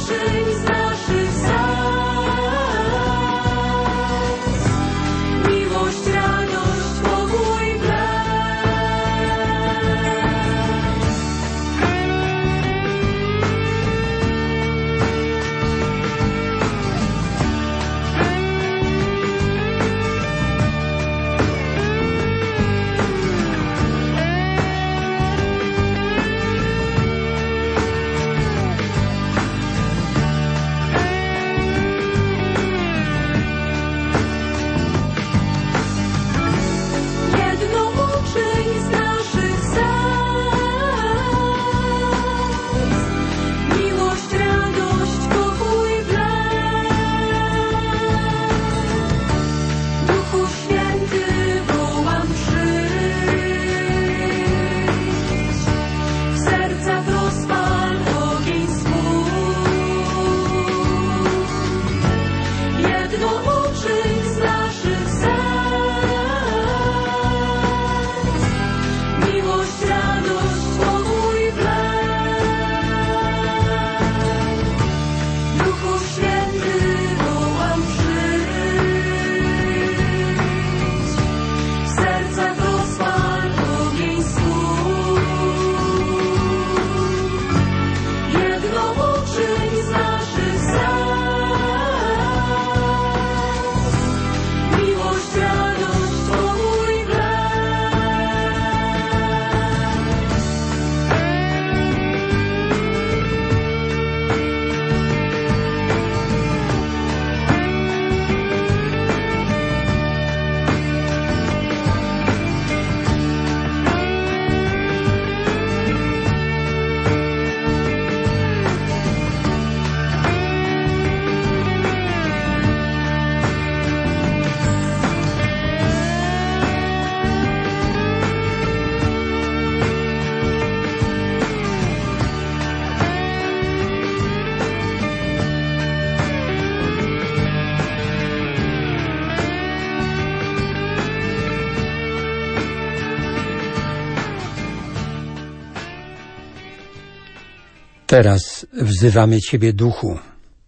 Teraz wzywamy Ciebie, Duchu,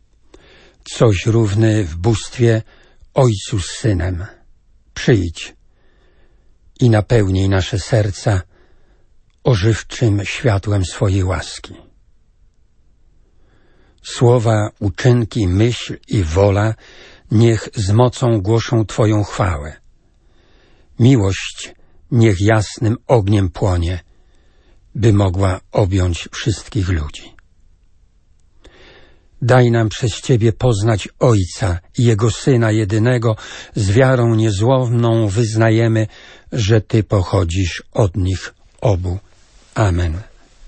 coś równy w bóstwie Ojcu z Synem. Przyjdź i napełnij nasze serca ożywczym światłem swojej łaski. Słowa, uczynki, myśl i wola niech z mocą głoszą Twoją chwałę. Miłość niech jasnym ogniem płonie, by mogła objąć wszystkich ludzi. Daj nam przez Ciebie poznać Ojca i Jego Syna jedynego, z wiarą niezłomną wyznajemy, że Ty pochodzisz od nich obu. Amen.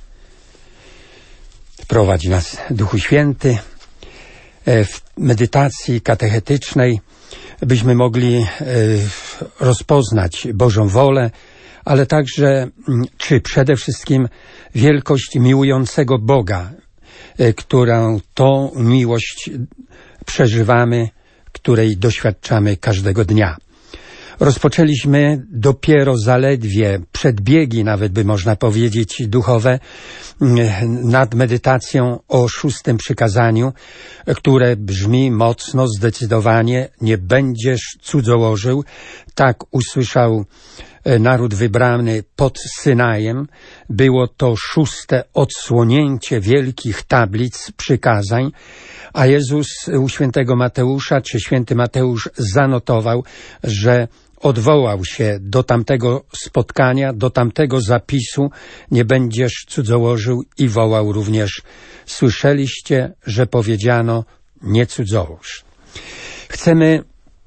Prowadź nas, Duchu Święty, w medytacji katechetycznej, byśmy mogli rozpoznać Bożą wolę, ale także, czy przede wszystkim wielkość miłującego Boga, którą tą miłość przeżywamy, której doświadczamy każdego dnia. Rozpoczęliśmy dopiero zaledwie przedbiegi, nawet by można powiedzieć, duchowe nad medytacją o 6. przykazaniu, które brzmi mocno, zdecydowanie: nie będziesz cudzołożył. Tak usłyszał naród wybrany pod Synajem. Było to 6. odsłonięcie wielkich tablic przykazań, a Jezus u świętego Mateusza, czy święty Mateusz zanotował, że odwołał się do tamtego spotkania, do tamtego zapisu: nie będziesz cudzołożył, i wołał również: słyszeliście, że powiedziano, nie cudzołóż. Chcemy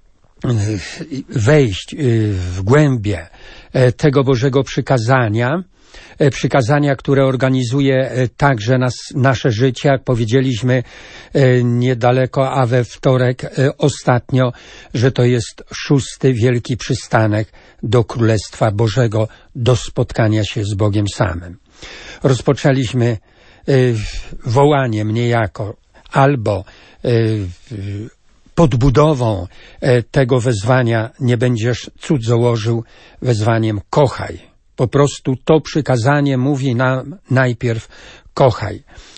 wejść w głębię tego Bożego przykazania, które organizuje także nasze życie, jak powiedzieliśmy niedaleko, a we wtorek ostatnio, że to jest 6. wielki przystanek do Królestwa Bożego, do spotkania się z Bogiem samym. Rozpoczęliśmy wołaniem niejako, albo podbudową tego wezwania: nie będziesz cudzołożył, wezwaniem kochaj. Po prostu to przykazanie mówi nam najpierw: kochaj.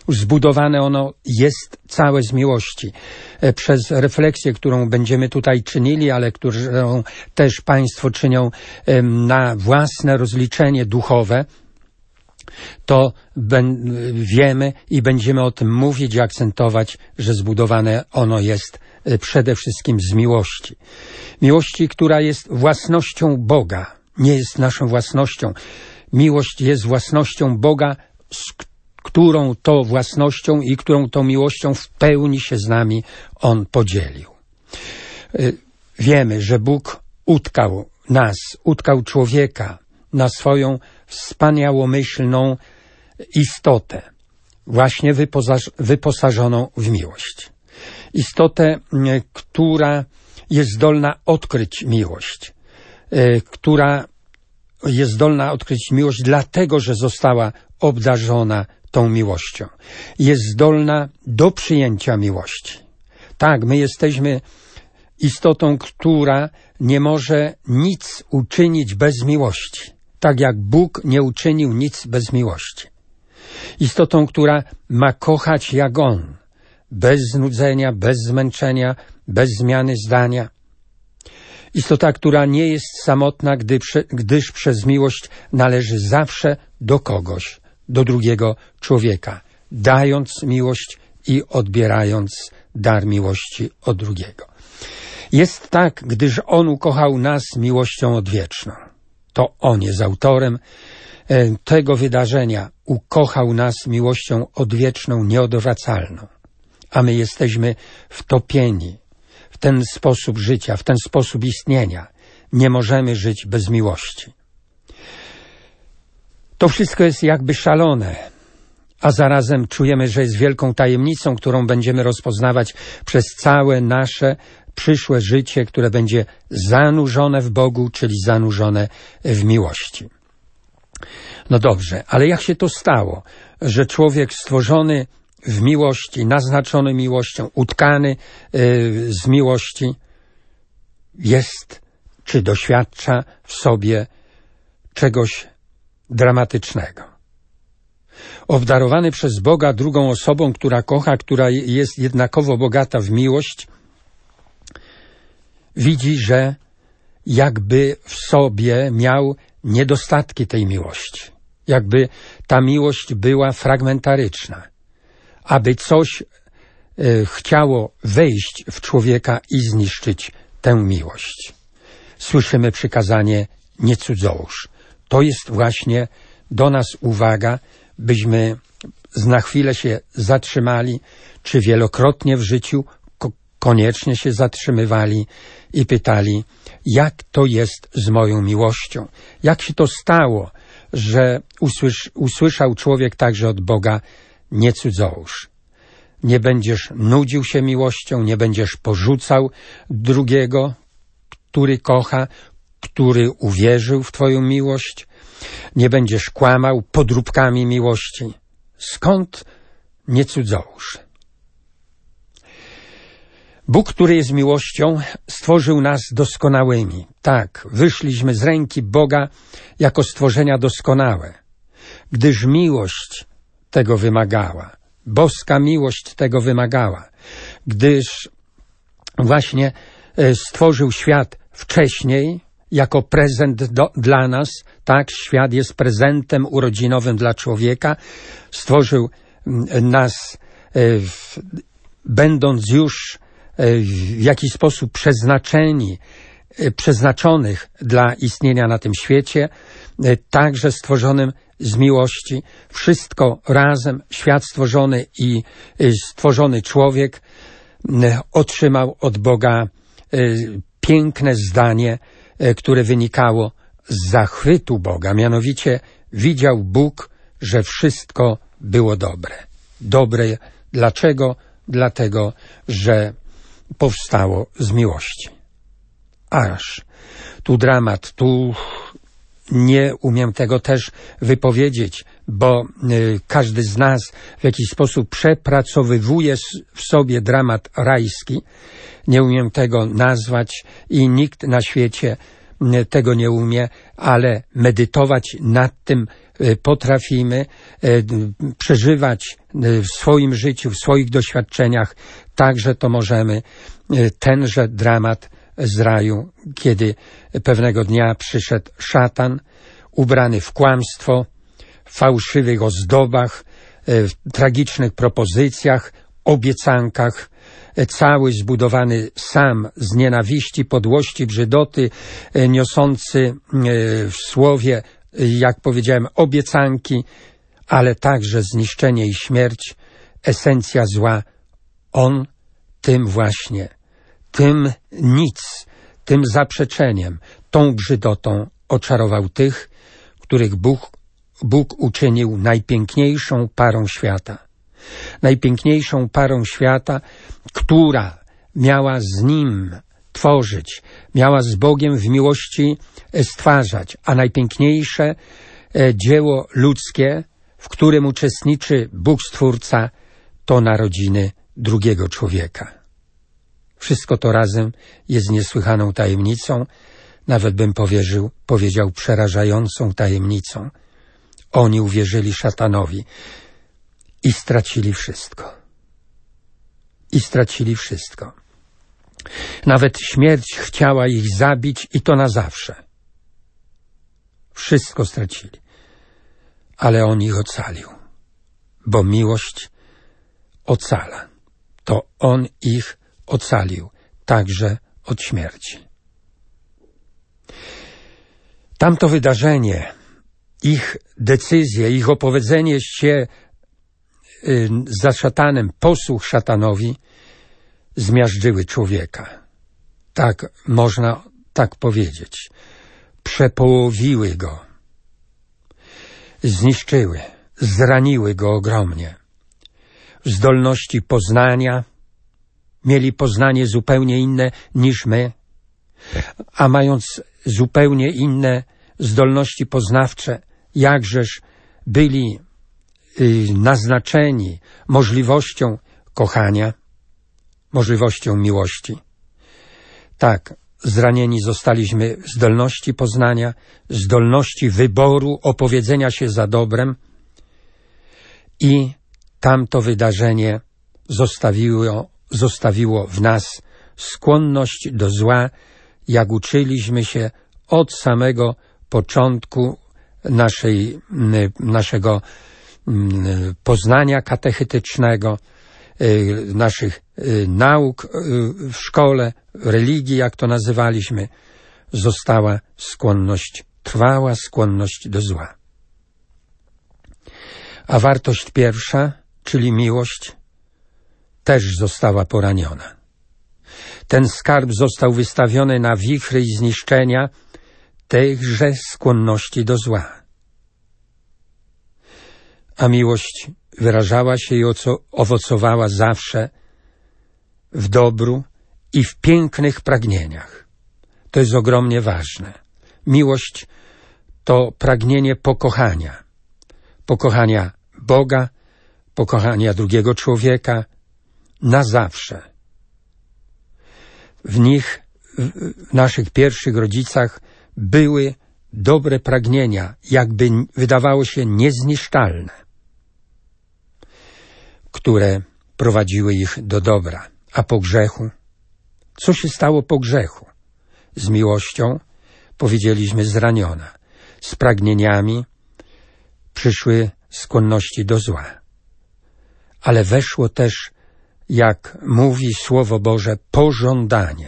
Zbudowane ono jest całe z miłości. Przez refleksję, którą będziemy tutaj czynili, ale którą też Państwo czynią na własne rozliczenie duchowe, to wiemy i będziemy o tym mówić i akcentować, że zbudowane ono jest przede wszystkim z miłości. Miłości, która jest własnością Boga, nie jest naszą własnością. Miłość jest własnością Boga, z którą to własnością i którą to miłością w pełni się z nami On podzielił. Wiemy, że Bóg utkał nas, utkał człowieka na swoją wspaniałomyślną istotę, właśnie wyposażoną w miłość. Istotę, która jest zdolna odkryć miłość, która jest zdolna odkryć miłość dlatego, że została obdarzona tą miłością. Jest zdolna do przyjęcia miłości. Tak, my jesteśmy istotą, która nie może nic uczynić bez miłości. Tak jak Bóg nie uczynił nic bez miłości. Istotą, która ma kochać jak On, bez znudzenia, bez zmęczenia, bez zmiany zdania. Istota, która nie jest samotna, gdyż przez miłość należy zawsze do kogoś, do drugiego człowieka, dając miłość i odbierając dar miłości od drugiego. Jest tak, gdyż On ukochał nas miłością odwieczną. To On jest autorem tego wydarzenia. Ukochał nas miłością odwieczną, nieodwracalną. A my jesteśmy wtopieni w ten sposób życia, w ten sposób istnienia. Nie możemy żyć bez miłości. To wszystko jest jakby szalone, a zarazem czujemy, że jest wielką tajemnicą, którą będziemy rozpoznawać przez całe nasze przyszłe życie, które będzie zanurzone w Bogu, czyli zanurzone w miłości. No dobrze, ale jak się to stało, że człowiek stworzony w miłości, naznaczony miłością, utkany z miłości jest, czy doświadcza w sobie czegoś dramatycznego? Obdarowany przez Boga drugą osobą, która kocha, która jest jednakowo bogata w miłość, widzi, że jakby w sobie miał niedostatki tej miłości. Jakby ta miłość była fragmentaryczna. Aby coś chciało wejść w człowieka i zniszczyć tę miłość. Słyszymy przykazanie nie cudzołóż. To jest właśnie do nas uwaga, byśmy na chwilę się zatrzymali, czy wielokrotnie w życiu koniecznie się zatrzymywali i pytali, jak to jest z moją miłością? Jak się to stało, że usłyszał człowiek także od Boga, nie cudzołóż. Nie będziesz nudził się miłością, nie będziesz porzucał drugiego, który kocha, który uwierzył w Twoją miłość. Nie będziesz kłamał podróbkami miłości. Skąd nie cudzołóż? Bóg, który jest miłością, stworzył nas doskonałymi. Tak, wyszliśmy z ręki Boga jako stworzenia doskonałe, gdyż miłość tego wymagała. Boska miłość tego wymagała, gdyż właśnie stworzył świat wcześniej jako prezent dla nas. Tak, świat jest prezentem urodzinowym dla człowieka. Stworzył nas, będąc już w jakiś sposób przeznaczonych dla istnienia na tym świecie, także stworzonym z miłości. Wszystko razem, świat stworzony i stworzony człowiek otrzymał od Boga piękne zdanie, które wynikało z zachwytu Boga. Mianowicie widział Bóg, że wszystko było dobre. Dobre dlaczego? Dlatego, że powstało z miłości. Aż tu dramat, tu nie umiem tego też wypowiedzieć, bo każdy z nas w jakiś sposób przepracowywuje w sobie dramat rajski. Nie umiem tego nazwać i nikt na świecie tego nie umie, ale medytować nad tym potrafimy, przeżywać w swoim życiu, w swoich doświadczeniach, także to możemy. Tenże dramat z raju, kiedy pewnego dnia przyszedł szatan, ubrany w kłamstwo, w fałszywych ozdobach, w tragicznych propozycjach, obiecankach, cały zbudowany sam z nienawiści, podłości, brzydoty, niosący w słowie, jak powiedziałem, obiecanki, ale także zniszczenie i śmierć, esencja zła. On tym właśnie, tym nic, tym zaprzeczeniem, tą brzydotą oczarował tych, których Bóg uczynił najpiękniejszą parą świata. Najpiękniejszą parą świata, która miała z Nim tworzyć, miała z Bogiem w miłości stwarzać, a najpiękniejsze dzieło ludzkie, w którym uczestniczy Bóg Stwórca, to narodziny drugiego człowieka. Wszystko to razem jest niesłychaną tajemnicą, nawet bym powiedział przerażającą tajemnicą. Oni uwierzyli szatanowi i stracili wszystko. I stracili wszystko. Nawet śmierć chciała ich zabić i to na zawsze. Wszystko stracili. Ale On ich ocalił, bo miłość ocala. To On ich ocalił, także od śmierci. Tamto wydarzenie, ich decyzje, ich opowiedzenie się za szatanem, posłuch szatanowi, zmiażdżyły człowieka. Tak można tak powiedzieć. Przepołowiły go. Zniszczyły, zraniły go ogromnie. W zdolności poznania mieli poznanie zupełnie inne niż my, a mając zupełnie inne zdolności poznawcze, jakżeż byli naznaczeni możliwością kochania, możliwością miłości. Tak, zranieni zostaliśmy zdolności poznania, zdolności wyboru, opowiedzenia się za dobrem i tamto wydarzenie zostawiło w nas skłonność do zła, jak uczyliśmy się od samego początku naszego poznania katechetycznego, naszych nauk w szkole, religii, jak to nazywaliśmy, została skłonność, trwała skłonność do zła. A wartość pierwsza, czyli miłość, też została poraniona. Ten skarb został wystawiony na wichry i zniszczenia tychże skłonności do zła. A miłość wyrażała się i owocowała zawsze w dobru i w pięknych pragnieniach. To jest ogromnie ważne. Miłość to pragnienie pokochania. Pokochania Boga, pokochania drugiego człowieka na zawsze. W nich, w naszych pierwszych rodzicach były dobre pragnienia, jakby wydawało się niezniszczalne, które prowadziły ich do dobra. A po grzechu? Co się stało po grzechu? Z miłością, powiedzieliśmy, zraniona. Z pragnieniami przyszły skłonności do zła. Ale weszło też, jak mówi Słowo Boże, pożądanie.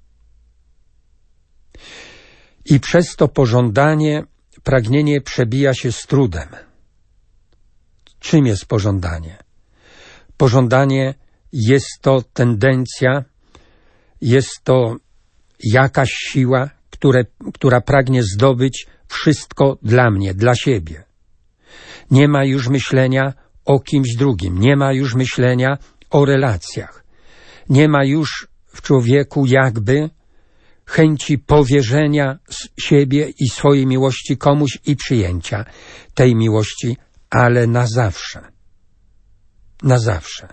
I przez to pożądanie pragnienie przebija się z trudem. Czym jest pożądanie? Pożądanie jest to tendencja, jest to jakaś siła, która pragnie zdobyć wszystko dla mnie, dla siebie. Nie ma już myślenia o kimś drugim, nie ma już myślenia o relacjach. Nie ma już w człowieku jakby chęci powierzenia siebie i swojej miłości komuś i przyjęcia tej miłości, ale na zawsze. Na zawsze.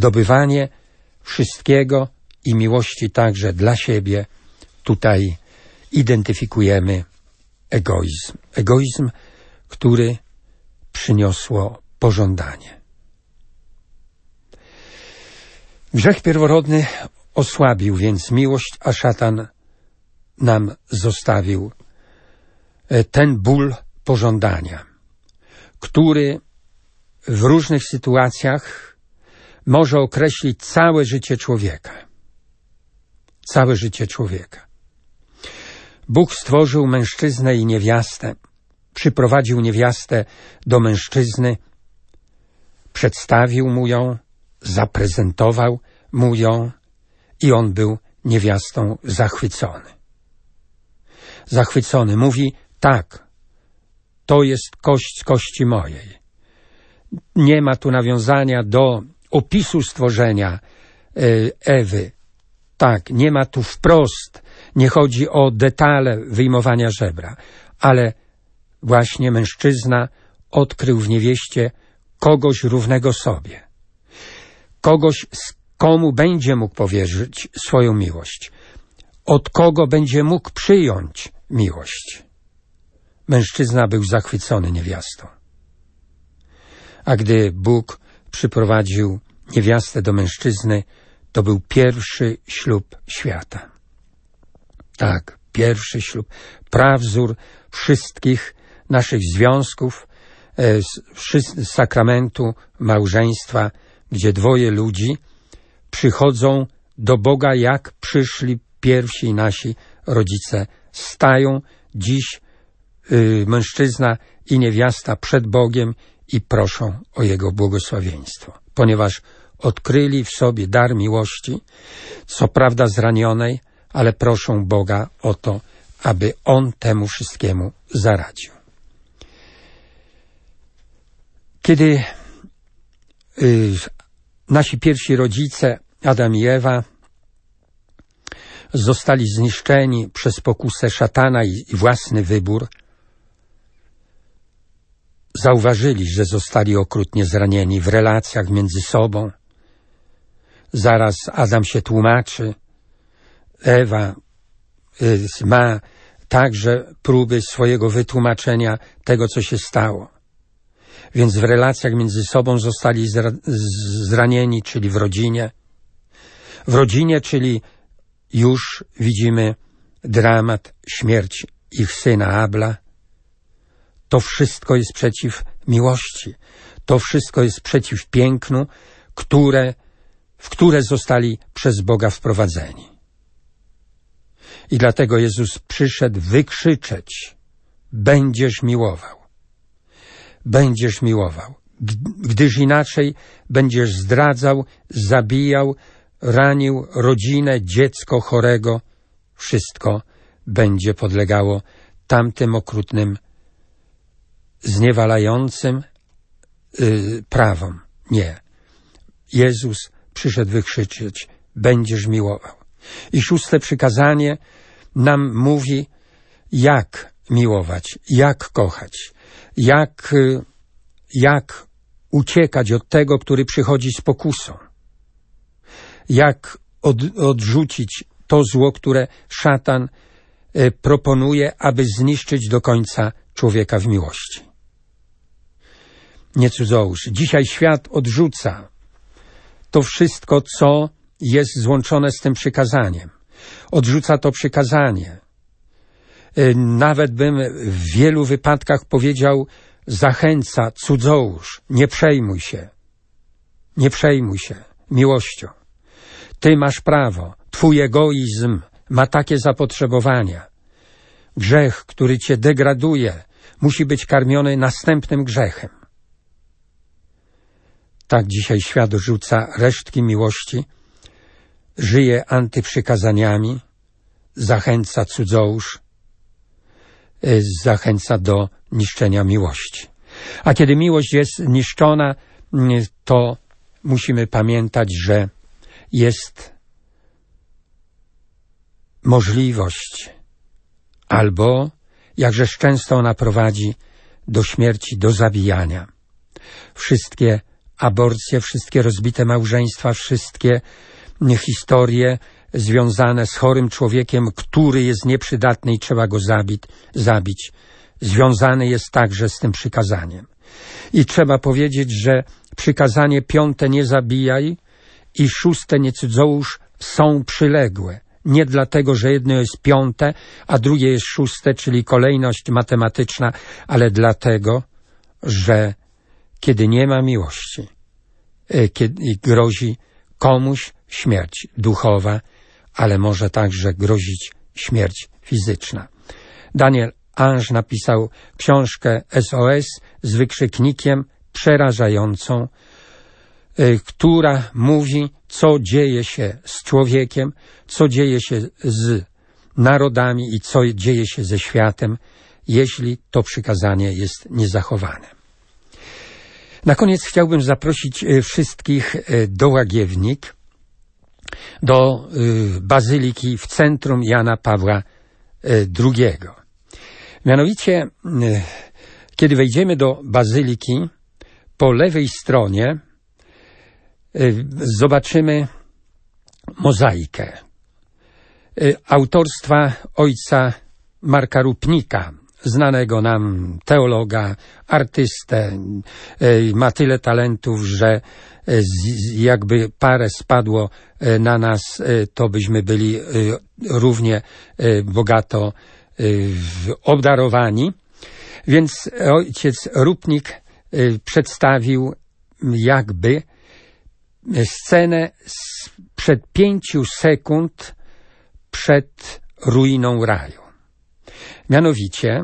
Zdobywanie wszystkiego i miłości także dla siebie tutaj identyfikujemy egoizm. Egoizm, który przyniosło pożądanie. Grzech pierworodny osłabił więc miłość, a szatan nam zostawił ten ból pożądania, który w różnych sytuacjach może określić całe życie człowieka. Całe życie człowieka. Bóg stworzył mężczyznę i niewiastę, przyprowadził niewiastę do mężczyzny, przedstawił mu ją, zaprezentował mu ją i on był niewiastą zachwycony. Zachwycony. Mówi, tak, to jest kość z kości mojej. Nie ma tu nawiązania do opisu stworzenia Ewy. Tak, nie ma tu wprost, nie chodzi o detale wyjmowania żebra, ale właśnie mężczyzna odkrył w niewieście kogoś równego sobie. Kogoś, komu będzie mógł powierzyć swoją miłość. Od kogo będzie mógł przyjąć miłość. Mężczyzna był zachwycony niewiastą. A gdy Bóg przyprowadził niewiastę do mężczyzny, to był pierwszy ślub świata. Tak, pierwszy ślub. Prawzór wszystkich naszych związków, z sakramentu małżeństwa, gdzie dwoje ludzi przychodzą do Boga, jak przyszli pierwsi nasi rodzice. Stają dziś mężczyzna i niewiasta przed Bogiem i proszą o Jego błogosławieństwo, ponieważ odkryli w sobie dar miłości, co prawda zranionej, ale proszą Boga o to, aby On temu wszystkiemu zaradził. Kiedy nasi pierwsi rodzice, Adam i Ewa, zostali zniszczeni przez pokusę szatana i własny wybór, zauważyli, że zostali okrutnie zranieni w relacjach między sobą. Zaraz Adam się tłumaczy, Ewa ma także próby swojego wytłumaczenia tego, co się stało. Więc w relacjach między sobą zostali zranieni, czyli w rodzinie. W rodzinie, czyli już widzimy dramat, śmierć ich syna Abla. To wszystko jest przeciw miłości. To wszystko jest przeciw pięknu, w które zostali przez Boga wprowadzeni. I dlatego Jezus przyszedł wykrzyczeć: będziesz miłował. Będziesz miłował. Gdyż inaczej będziesz zdradzał, zabijał, ranił rodzinę, dziecko chorego. Wszystko będzie podlegało tamtym okrutnym, zniewalającym prawom. Nie. Jezus przyszedł wykrzyczeć: będziesz miłował. I 6. przykazanie nam mówi, jak miłować, jak kochać, jak uciekać od tego, który przychodzi z pokusą, jak odrzucić to zło, które szatan proponuje, aby zniszczyć do końca człowieka w miłości. Nie cudzołóż. Dzisiaj świat odrzuca to wszystko, co jest złączone z tym przykazaniem. Odrzuca to przykazanie. Nawet bym w wielu wypadkach powiedział, zachęca, cudzołóż, nie przejmuj się. Nie przejmuj się miłością. Ty masz prawo, twój egoizm ma takie zapotrzebowania. Grzech, który cię degraduje, musi być karmiony następnym grzechem. Tak dzisiaj świat rzuca resztki miłości, żyje antyprzykazaniami, zachęca cudzołóż, zachęca do niszczenia miłości. A kiedy miłość jest niszczona, to musimy pamiętać, że jest możliwość, albo jakżeż często ona prowadzi do śmierci, do zabijania. Wszystkie aborcje, wszystkie rozbite małżeństwa, wszystkie historie związane z chorym człowiekiem, który jest nieprzydatny i trzeba go zabić, związany jest także z tym przykazaniem. I trzeba powiedzieć, że przykazanie 5 nie zabijaj i 6 nie cudzołóż są przyległe. Nie dlatego, że jedno jest 5, a drugie jest 6, czyli kolejność matematyczna, ale dlatego, że kiedy nie ma miłości, kiedy grozi komuś śmierć duchowa, ale może także grozić śmierć fizyczna. Daniel Ange napisał książkę SOS z wykrzyknikiem przerażającą, która mówi, co dzieje się z człowiekiem, co dzieje się z narodami i co dzieje się ze światem, jeśli to przykazanie jest niezachowane. Na koniec chciałbym zaprosić wszystkich do Łagiewnik, do bazyliki w centrum Jana Pawła II. Mianowicie, kiedy wejdziemy do bazyliki, po lewej stronie zobaczymy mozaikę autorstwa ojca Marka Rupnika, znanego nam teologa, artystę. Ma tyle talentów, że jakby parę spadło na nas, to byśmy byli równie bogato obdarowani. Więc ojciec Rupnik przedstawił jakby scenę sprzed 5 sekund przed ruiną raju. Mianowicie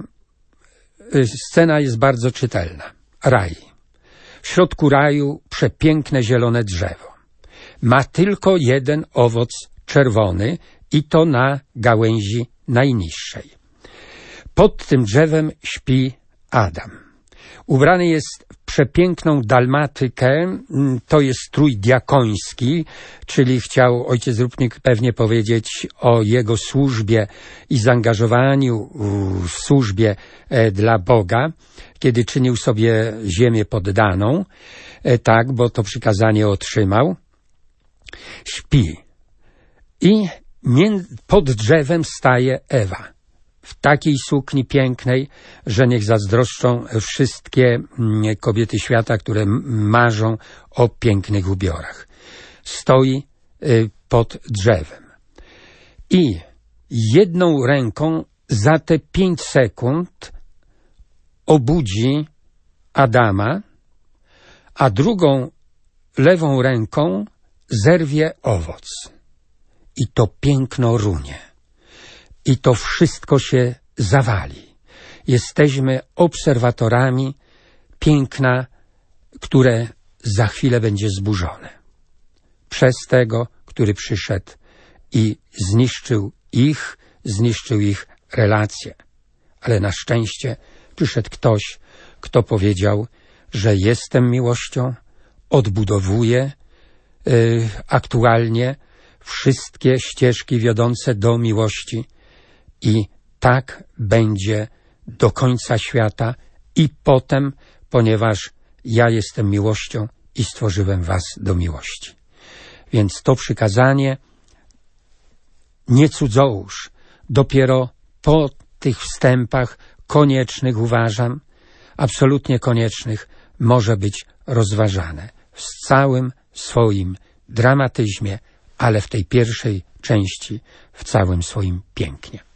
scena jest bardzo czytelna. Raj. W środku raju przepiękne zielone drzewo. Ma tylko jeden owoc czerwony i to na gałęzi najniższej. Pod tym drzewem śpi Adam. Ubrany jest w przepiękną dalmatykę, to jest strój diakoński, czyli chciał ojciec Rupnik pewnie powiedzieć o jego służbie i zaangażowaniu w służbie dla Boga, kiedy czynił sobie ziemię poddaną, tak, bo to przykazanie otrzymał. Śpi i pod drzewem staje Ewa. W takiej sukni pięknej, że niech zazdroszczą wszystkie kobiety świata, które marzą o pięknych ubiorach. Stoi pod drzewem. I jedną ręką za te 5 sekund obudzi Adama, a drugą lewą ręką zerwie owoc. I to piękno runie. I to wszystko się zawali. Jesteśmy obserwatorami piękna, które za chwilę będzie zburzone. Przez tego, który przyszedł i zniszczył ich relacje. Ale na szczęście przyszedł ktoś, kto powiedział, że jestem miłością, odbudowuje aktualnie wszystkie ścieżki wiodące do miłości i tak będzie do końca świata i potem, ponieważ ja jestem miłością i stworzyłem was do miłości. Więc to przykazanie nie cudzołóż, dopiero po tych wstępach koniecznych, uważam, absolutnie koniecznych, może być rozważane w całym swoim dramatyzmie, ale w tej pierwszej części w całym swoim pięknie.